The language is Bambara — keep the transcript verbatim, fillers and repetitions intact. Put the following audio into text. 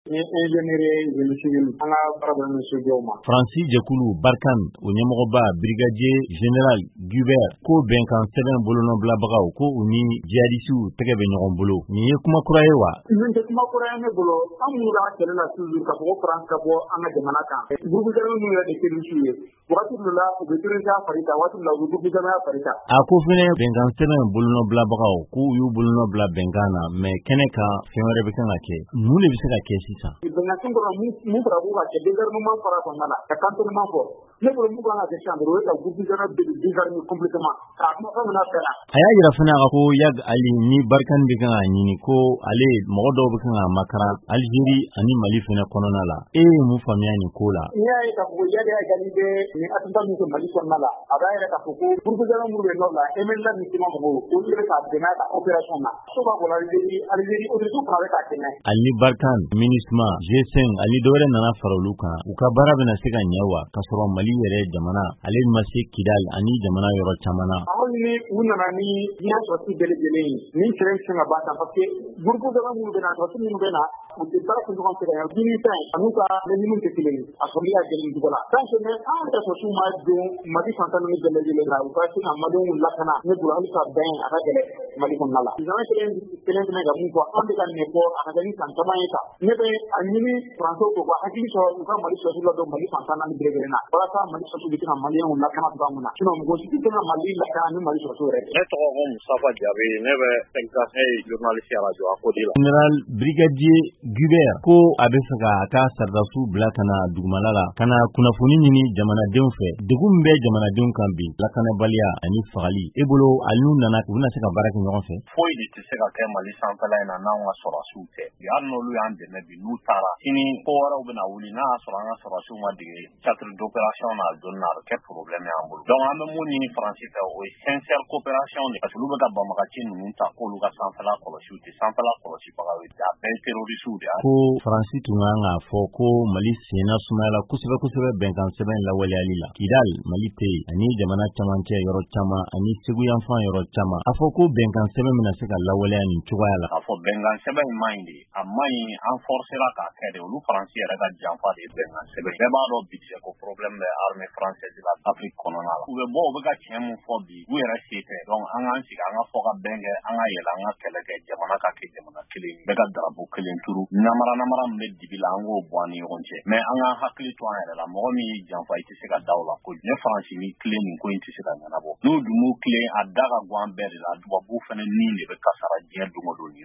ingénierie génie civil an ka baara bɛ sojɔw ma. Francis Jekulu Barkan o ɲɛmɔgɔba brigadier général Gubert ko bɛnkan sɛbɛn bolonɔbilabagaw ko u ni djihadistes tɛgɛ bɛ ɲɔgɔn bolo. Nin ye kuma kura ye wa? Nin tɛ kuma kura ye ne bolo. An minnu b'a kɛlɛ la toujours ka fɔ ko France ka bɔ an ka jamana kan. Groupe armé minnu yɛrɛ de terroristes ye. Waati dɔ la u bɛ terroristes fari ta, waati dɔ la u bɛ groupe armé fari ta. A ko fɛnɛ bɛnkan sɛbɛn bolonɔbilabagaw k'u y'u bolonɔ bila bɛnkan na mais kɛnɛ kan fɛn wɛrɛ bɛ kan ka kɛ. Mun de bɛ se ka kɛ sisan? Bɛnkan kɔnɔ mun fara b'u ka kɛ désarmement fara kɔnɔna la ka cantonnement fɔ. Ne bolo mun kan ka kɛ sisan dɔrɔn o ye ka groupe armé désarmer complètement k'a kuma fɛn min na bɛɛ la. A y'a yira fana a ko Yag Ali ni Barkan bɛ kan ka ɲini ko ale mɔgɔ dɔw bɛ kan ka makaran Algérie ani Mali fana kɔnɔna la. E ye mun faamuya nin ko la? N'i y'a ye k'a fɔ ko Yag Ali bɛ nin attentat min kɛ Mali kɔnɔna la a b'a yɛrɛ k'a fɔ ko groupe armé minnu bɛ nɔ la M N L A ni C E M A mɔgɔw olu de bɛ k'a dɛmɛ a ka opération na. So b'a fɔ Algérie Algérie autorités fana bɛ k'a dɛmɛ. Ali Barkan, MINUSMA, G cinq ani dɔ wɛrɛ nana fara olu kan. U ka baara bɛna se ka ɲɛ wa k'a sɔrɔ Mali yɛrɛ jamana ale ma se Kidal ani jamana yɔrɔ caman na. Aw ni u nana ni diɲɛ sɔrɔsi bɛɛ lajɛlen ye nin kɛlɛ bɛ se ka ban parce que groupe armé minnu bɛ na sɔrɔsi minnu bɛ na u tɛ baara kɛ ɲɔgɔn fɛ yan. Militaires an'u ka ɲɛɲiniw tɛ kelen ye. A sɔrɔli ka gɛlɛn cogo la. Donc mais an yɛrɛ sɔrɔsiw ma don Mali fantan ninnu bɛɛ lajɛlen na u ka se ka Maliens lakana ne bolo hali ka bɛn a ka gɛlɛn Mali kɔnɔna la. Jamana kelen kelen fɛnɛ ka mun fɔ an bɛ ka nin fɔ a ka kɛ ni san caman ye ta. Ne bɛ a ɲini Français ko ka hakili sɔrɔ u ka Mali sɔrɔsiw la don Mali fantan naani bɛɛ lajɛlen na. Walasa Mali sɔrɔsiw bɛ se ka Maliens lakana cogoya min na. Sinon mɔgɔ si tɛ se ka Mali lakana ni Mali sɔrɔsiw yɛrɛ tɛ. Ne tɔgɔ ko Musafa Jabe ne bɛ Texas ne ye journaliste à radio à Côte d'Ivoire. Général brigadier Gubert ko a bɛ fɛ ka ka sardasiw bila ka na dugumala la ka na kunnafoni ɲini jamanadenw fɛ. Degun min bɛ jamanadenw kan bi lakanabaliya ani fagali. E bolo ali n'u nana u bɛna se ka baara kɛ ɲɔgɔn fɛ? Foyi de tɛ se ka kɛ Mali sanfɛla in na n'anw ka sɔrɔsiw tɛ. Hali n'olu y'an dɛmɛ bi n'u taara sini ko wɛrɛw bɛna wuli n'a y'a sɔrɔ an ka sɔrɔsiw ma dege cadre d'opération na donni na a bɛ kɛ problème y'an bolo. Donc an bɛ mun ɲini Faransi fɛ o ye sincère coopération de parce que olu bɛ ka banbagaci ninnu ta k'olu ka sanfɛla kɔlɔsi u tɛ sanfɛla kɔlɔsibagaw ye a bɛɛ ye terroriste de ye. Ko Faransi tun kan k'a fɔ ko Mali senna sumayala kosɛbɛ kosɛbɛ bɛnkan sɛbɛn lawaleyali la. Kidal, Mali tɛ yen ani jamana camancɛ yɔrɔ caman ani Segu yanfan yɔrɔ caman. A fɔ ko bɛnkan sɛbɛn bɛna se ka lawaleya nin cogoya la. A fɔ bɛnkan sɛbɛn in man ɲi de a man ɲi an forcera k'a kɛ de olu Faransi yɛrɛ ka janfa de ye bɛnkan sɛbɛn. Bɛɛ b'a dɔn budget ko problème bɛ armée française la Afrique kɔnɔna la. U bɛ bɔ u bɛ ka tiɲɛ mun fɔ bi u yɛrɛ se tɛ donc an k'an sigi an ka fɔ ka bɛn kɛ an ka yɛlɛ an ka kɛlɛ kɛ jamana ka kɛ jamana kelen ye bɛɛ ka drapeau kelen turu namara namara min bɛ dibi la an k'o bɔ an ni ɲɔgɔn cɛ mais an ka hakili to an yɛrɛ la mɔgɔ min y'i janfa i tɛ se ka da o la ko ne Faransi ni tilen nin ko in tɛ se ka ɲɛnabɔ n'u dun m'u tilen a da ka go an bɛɛ de la tubabuw fana ni de bɛ kasara diɲɛ don o don